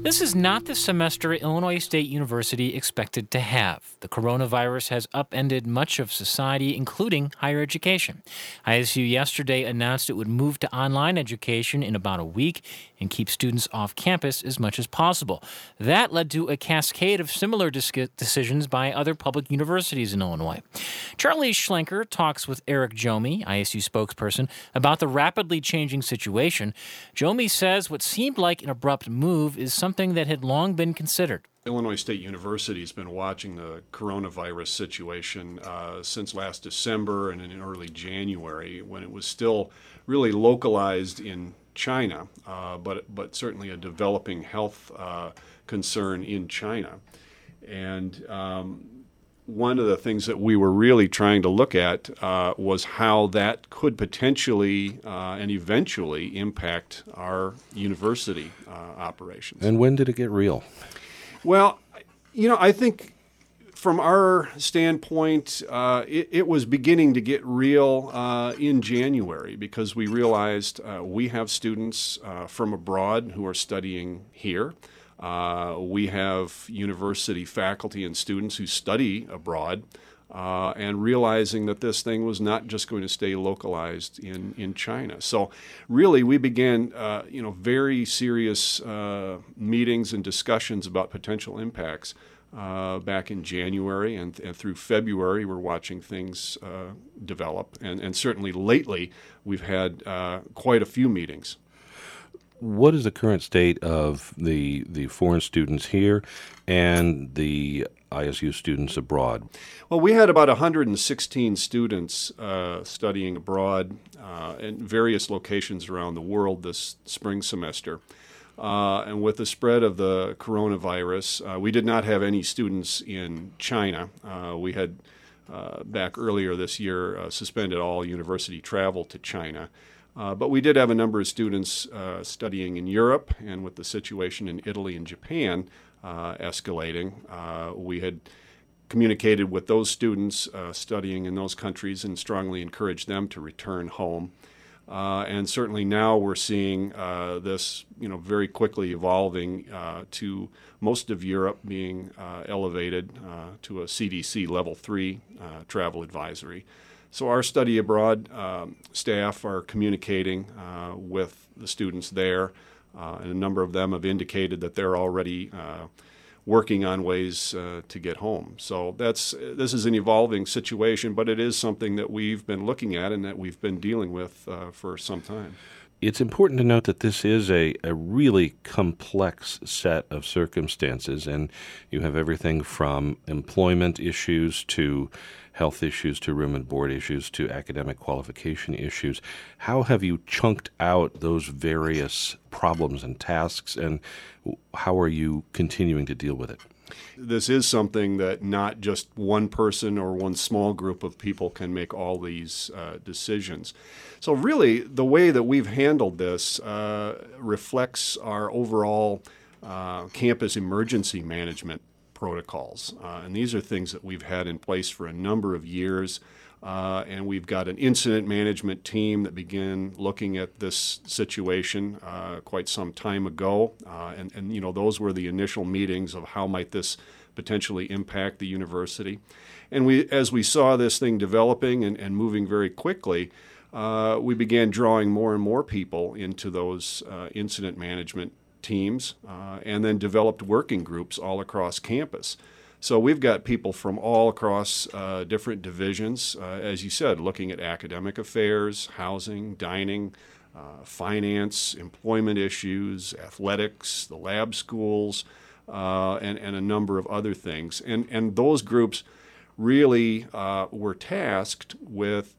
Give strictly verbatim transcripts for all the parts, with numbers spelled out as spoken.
This is not the semester Illinois State University expected to have. The coronavirus has upended much of society, including higher education. I S U yesterday announced it would move to online education in about a week and keep students off campus as much as possible. That led to a cascade of similar dis- decisions by other public universities in Illinois. Charlie Schlenker talks with Eric Jomey, I S U spokesperson, about the rapidly changing situation. Jomey says what seemed like an abrupt move is something that had long been considered. Illinois State University has been watching the coronavirus situation uh, since last December and in early January, when it was still really localized in China, uh, but but certainly a developing health uh, concern in China. And um, one of the things that we were really trying to look at uh, was how that could potentially uh, and eventually impact our university uh, operations. And when did it get real? Well, you know, I think from our standpoint, uh, it, it was beginning to get real uh, in January, because we realized uh, we have students uh, from abroad who are studying here. Uh, we have university faculty and students who study abroad, uh, and realizing that this thing was not just going to stay localized in, in China. So really we began uh, you know, very serious uh, meetings and discussions about potential impacts uh, back in January, and, and through February we're watching things uh, develop. And, and certainly lately we've had uh, quite a few meetings. What is the current state of the the foreign students here and the I S U students abroad? Well, we had about one hundred sixteen students uh, studying abroad uh, in various locations around the world this spring semester. Uh, and with the spread of the coronavirus, uh, we did not have any students in China. Uh, we had, uh, back earlier this year, uh, suspended all university travel to China. Uh, but we did have a number of students uh, studying in Europe, and with the situation in Italy and Japan uh, escalating, uh, we had communicated with those students uh, studying in those countries and strongly encouraged them to return home. Uh, and certainly now we're seeing uh, this, you know, very quickly evolving uh, to most of Europe being uh, elevated uh, to a C D C level three uh, travel advisory. So our study abroad um, staff are communicating uh, with the students there, uh, and a number of them have indicated that they're already uh, working on ways uh, to get home. So that's this is an evolving situation, but it is something that we've been looking at and that we've been dealing with uh, for some time. It's important to note that this is a, a really complex set of circumstances, and you have everything from employment issues to health issues to room and board issues to academic qualification issues. How have you chunked out those various problems and tasks, and how are you continuing to deal with it? This is something that not just one person or one small group of people can make all these uh, decisions. So really, the way that we've handled this uh, reflects our overall uh, campus emergency management protocols. Uh, and these are things that we've had in place for a number of years. Uh, and we've got an incident management team that began looking at this situation uh, quite some time ago. Uh, and, and, you know, those were the initial meetings of how might this potentially impact the university. And we, as we saw this thing developing and, and moving very quickly, uh, we began drawing more and more people into those uh, incident management teams, uh, and then developed working groups all across campus. So we've got people from all across uh, different divisions, uh, as you said, looking at academic affairs, housing, dining, uh, finance, employment issues, athletics, the lab schools, uh, and, and a number of other things. And, and those groups really uh, were tasked with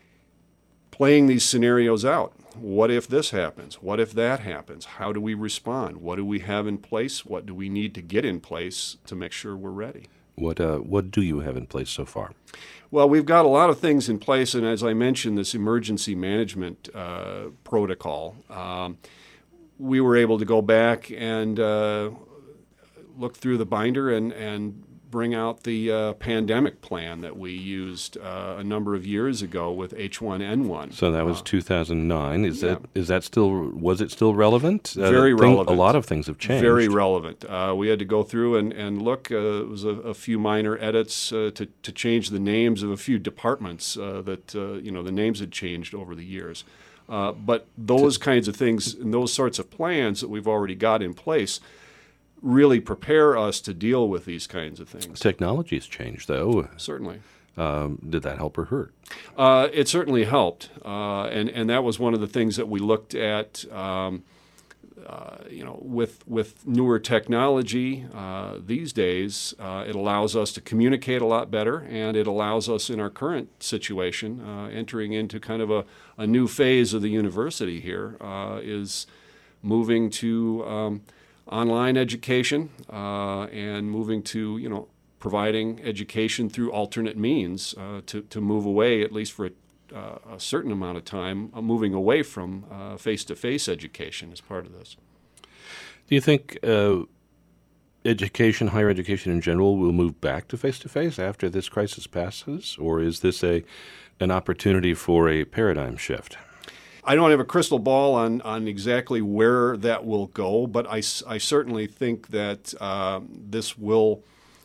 playing these scenarios out. What if this happens? What if that happens? How do we respond? What do we have in place? What do we need to get in place to make sure we're ready? What uh, what do you have in place so far? Well, we've got a lot of things in place, and as I mentioned, this emergency management uh, protocol, um, we were able to go back and uh, look through the binder and, and bring out the uh, pandemic plan that we used uh, a number of years ago with H one N one. So that was uh, two thousand nine. Is yeah. that is that still was it still relevant? Very uh, thing, relevant. A lot of things have changed. Very relevant. Uh, we had to go through and, and look. Uh, it was a, a few minor edits uh, to to change the names of a few departments uh, that uh, you know the names had changed over the years. Uh, but those kinds of things and those sorts of plans that we've already got in place really prepare us to deal with these kinds of things. Technology has changed, though. Certainly. Um, did that help or hurt? Uh, it certainly helped, uh, and and that was one of the things that we looked at. Um, uh, you know, with with newer technology uh, these days, uh, it allows us to communicate a lot better, and it allows us in our current situation, uh, entering into kind of a, a new phase of the university here, uh, is moving to um, online education uh, and moving to, you know, providing education through alternate means uh, to, to move away, at least for a, uh, a certain amount of time, uh, moving away from uh, face-to-face education as part of this. Do you think uh, education, higher education in general, will move back to face-to-face after this crisis passes, or is this a an opportunity for a paradigm shift? I don't have a crystal ball on, on exactly where that will go, but I, I certainly think that uh, this will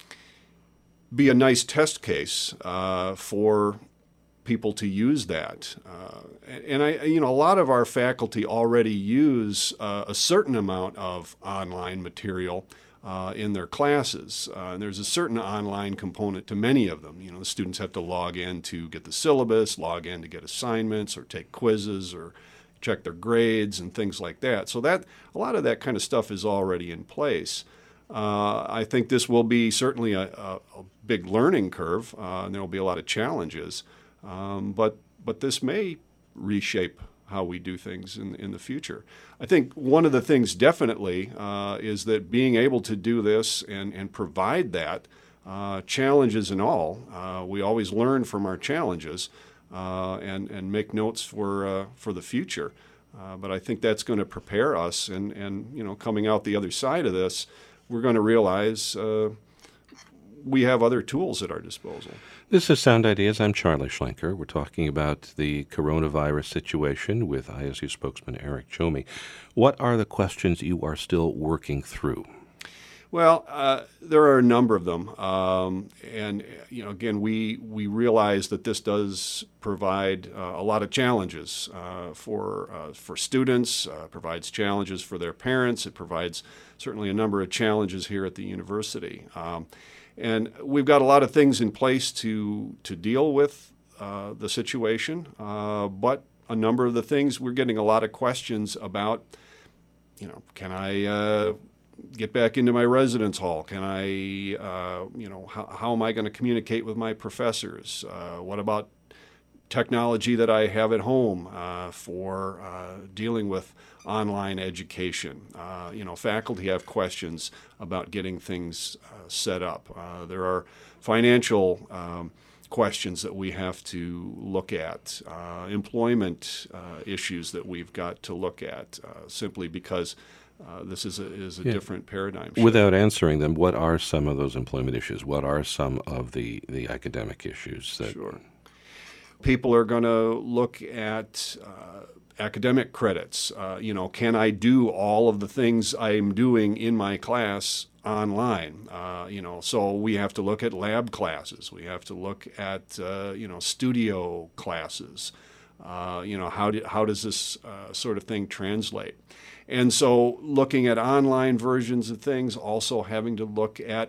be a nice test case uh, for people to use that. Uh, and I, you know, a lot of our faculty already use uh, a certain amount of online material uh, in their classes. Uh, and there's a certain online component to many of them. You know, the students have to log in to get the syllabus, log in to get assignments or take quizzes or check their grades and things like that. So that a lot of that kind of stuff is already in place. Uh, I think this will be certainly a, a, a big learning curve, uh, and there will be a lot of challenges. Um, but but this may reshape how we do things in in the future. I think one of the things definitely uh, is that being able to do this and, and provide that, uh, challenges and all, uh, we always learn from our challenges uh, and, and make notes for uh, for the future. Uh, but I think that's going to prepare us, and, and you know, coming out the other side of this, we're going to realize uh, we have other tools at our disposal. This is Sound Ideas. I'm Charlie Schlenker. We're talking about the coronavirus situation with I S U spokesman Eric Chomey. What are the questions you are still working through? Well, uh, there are a number of them, um, and you know, again, we we realize that this does provide uh, a lot of challenges uh, for uh, for students. Uh, provides challenges for their parents. It provides certainly a number of challenges here at the university. Um, And we've got a lot of things in place to to deal with uh, the situation, uh, but a number of the things we're getting a lot of questions about. You know, can I uh, get back into my residence hall? Can I, uh, you know, how, how am I going to communicate with my professors? Uh, what about technology that I have at home uh, for uh, dealing with online education? Uh, you know, faculty have questions about getting things uh, set up. Uh, there are financial um, questions that we have to look at, uh, employment uh, issues that we've got to look at, uh, simply because uh, this is a, is a Yeah. different paradigm shift. Without answering them, what are some of those employment issues? What are some of the, the academic issues? That Sure. People are going to look at uh, academic credits. Uh, you know, can I do all of the things I'm doing in my class online? Uh, you know, so we have to look at lab classes. We have to look at, uh, you know, studio classes. Uh, you know, how, do, how does this uh, sort of thing translate? And so looking at online versions of things, also having to look at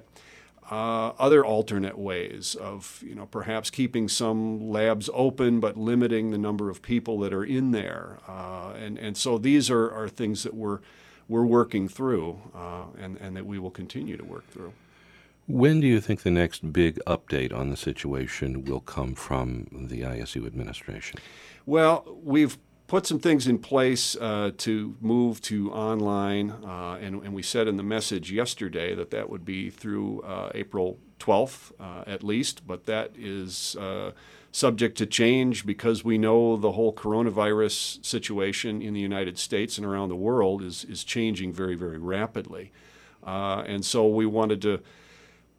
Uh, other alternate ways of, you know, perhaps keeping some labs open but limiting the number of people that are in there. Uh, and, and so these are, are things that we're, we're working through uh, and, and that we will continue to work through. When do you think the next big update on the situation will come from the I S U administration? Well, we've put some things in place uh, to move to online, uh, and, and we said in the message yesterday that that would be through uh, April twelfth uh, at least, but that is uh, subject to change because we know the whole coronavirus situation in the United States and around the world is, is changing very, very rapidly. Uh, and so we wanted to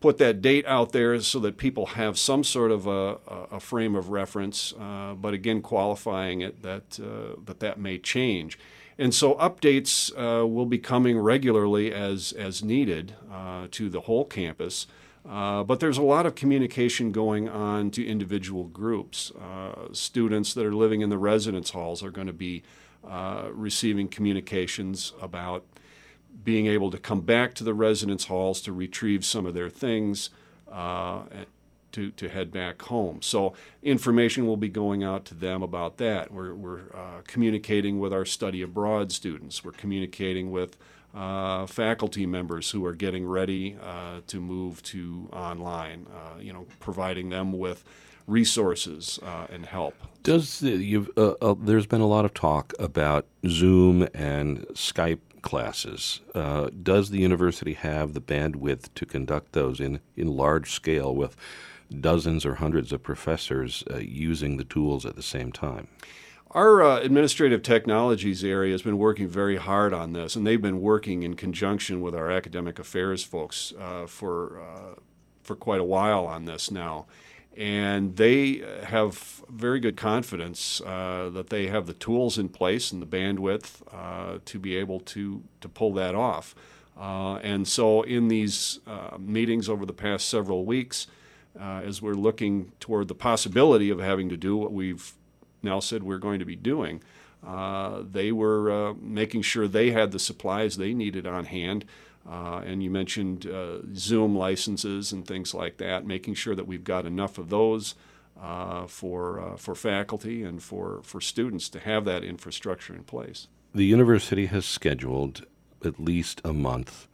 put that date out there so that people have some sort of a, a frame of reference, uh, but again, qualifying it that, uh, that that may change. And so updates uh, will be coming regularly as, as needed uh, to the whole campus. Uh, but there's a lot of communication going on to individual groups. Uh, students that are living in the residence halls are going to be uh, receiving communications about being able to come back to the residence halls to retrieve some of their things uh, to, to head back home. So information will be going out to them about that. We're, we're uh, communicating with our study abroad students. We're communicating with uh, faculty members who are getting ready uh, to move to online, uh, you know, providing them with resources uh, and help. Does the, you've, uh, uh, there's been a lot of talk about Zoom and Skype classes. Uh, does the university have the bandwidth to conduct those in, in large scale with dozens or hundreds of professors uh, using the tools at the same time? Our uh, administrative technologies area has been working very hard on this, and they've been working in conjunction with our academic affairs folks uh, for uh, for quite a while on this now. And they have very good confidence uh, that they have the tools in place and the bandwidth uh, to be able to, to pull that off. Uh, and so in these uh, meetings over the past several weeks, uh, as we're looking toward the possibility of having to do what we've now said we're going to be doing, uh, they were uh, making sure they had the supplies they needed on hand. Uh, and you mentioned uh, Zoom licenses and things like that, making sure that we've got enough of those uh, for uh, for faculty and for, for students to have that infrastructure in place. The university has scheduled at least a month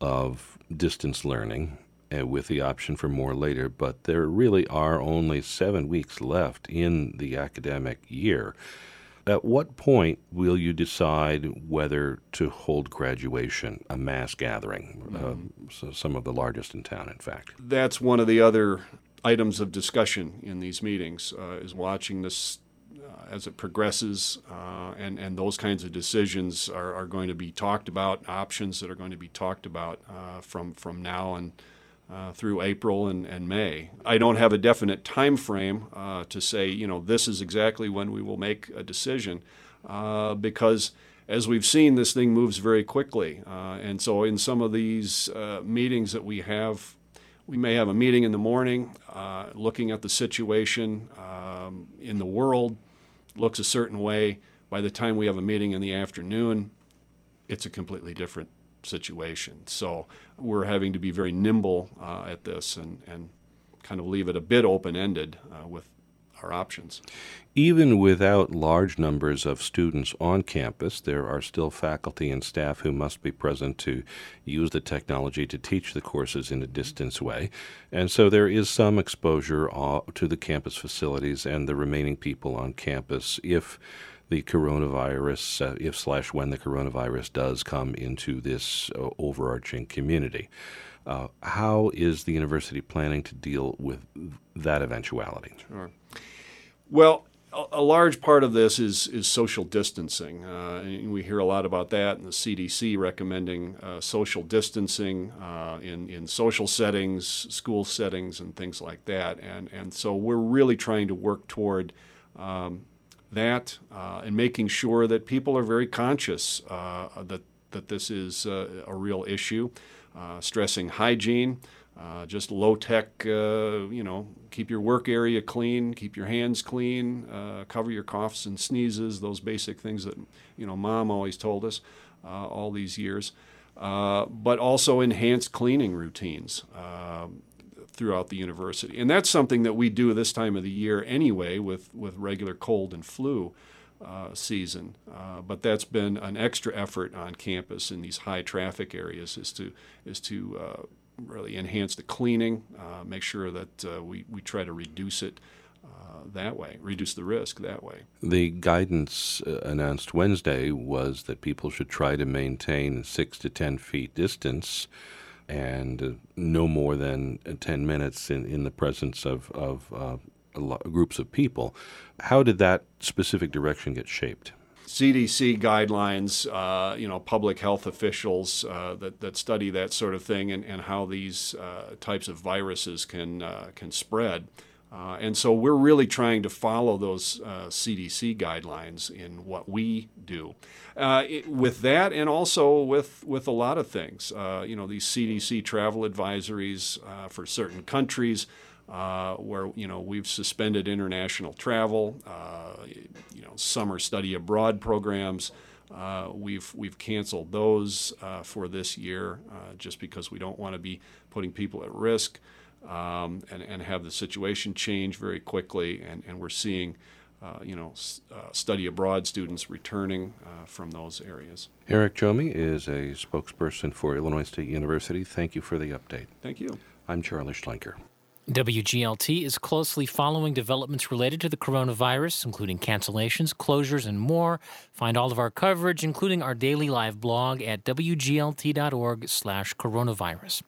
of distance learning uh, with the option for more later, but there really are only seven weeks left in the academic year. At what point will you decide whether to hold graduation, a mass gathering, mm-hmm. uh, so some of the largest in town, in fact? That's one of the other items of discussion in these meetings, uh, is watching this uh, as it progresses, uh, and, and those kinds of decisions are, are going to be talked about, options that are going to be talked about uh, from, from now and Uh, through April and, and May. I don't have a definite time frame uh, to say, you know, this is exactly when we will make a decision uh, because, as we've seen, this thing moves very quickly. Uh, and so in some of these uh, meetings that we have, we may have a meeting in the morning uh, looking at the situation um, in the world, looks a certain way. By the time we have a meeting in the afternoon, it's a completely different situation. So we're having to be very nimble uh, at this and, and kind of leave it a bit open-ended uh, with our options. Even without large numbers of students on campus, there are still faculty and staff who must be present to use the technology to teach the courses in a distance way. And so there is some exposure uh, to the campus facilities and the remaining people on campus if the coronavirus, uh, if slash when the coronavirus does come into this uh, overarching community. Uh, how is the university planning to deal with that eventuality? Sure. Well, a, a large part of this is, is social distancing. Uh, and we hear a lot about that, and the C D C recommending uh, social distancing uh, in, in social settings, school settings, and things like that. And, and so we're really trying to work toward um, that uh, and making sure that people are very conscious uh, that that this is uh, a real issue, uh, stressing hygiene, uh, just low-tech, uh, you know, keep your work area clean, keep your hands clean, uh, cover your coughs and sneezes, those basic things that, you know, Mom always told us uh, all these years, uh, but also enhanced cleaning routines Uh, throughout the university. And that's something that we do this time of the year anyway with, with regular cold and flu uh, season. Uh, but that's been an extra effort on campus in these high traffic areas is to is to uh, really enhance the cleaning, uh, make sure that uh, we, we try to reduce it uh, that way, reduce the risk that way. The guidance uh, announced Wednesday was that people should try to maintain six to ten feet distance and uh, no more than ten minutes in, in the presence of, of uh, a lo- groups of people. How did that specific direction get shaped? C D C guidelines, uh, you know, public health officials uh, that, that study that sort of thing and, and how these uh, types of viruses can, uh, can spread. Uh, and so we're really trying to follow those uh, C D C guidelines in what we do. Uh, it, with that, and also with, with a lot of things, uh, you know, these C D C travel advisories uh, for certain countries, uh, where, you know, we've suspended international travel, uh, you know, summer study abroad programs. Uh, we've we've canceled those uh, for this year uh, just because we don't want to be putting people at risk. Um, and, and have the situation change very quickly, and, and we're seeing, uh, you know, s- uh, study abroad students returning uh, from those areas. Eric Jomey is a spokesperson for Illinois State University. Thank you for the update. Thank you. I'm Charlie Schlenker. W G L T is closely following developments related to the coronavirus, including cancellations, closures, and more. Find all of our coverage, including our daily live blog, at w g l t dot org slash coronavirus.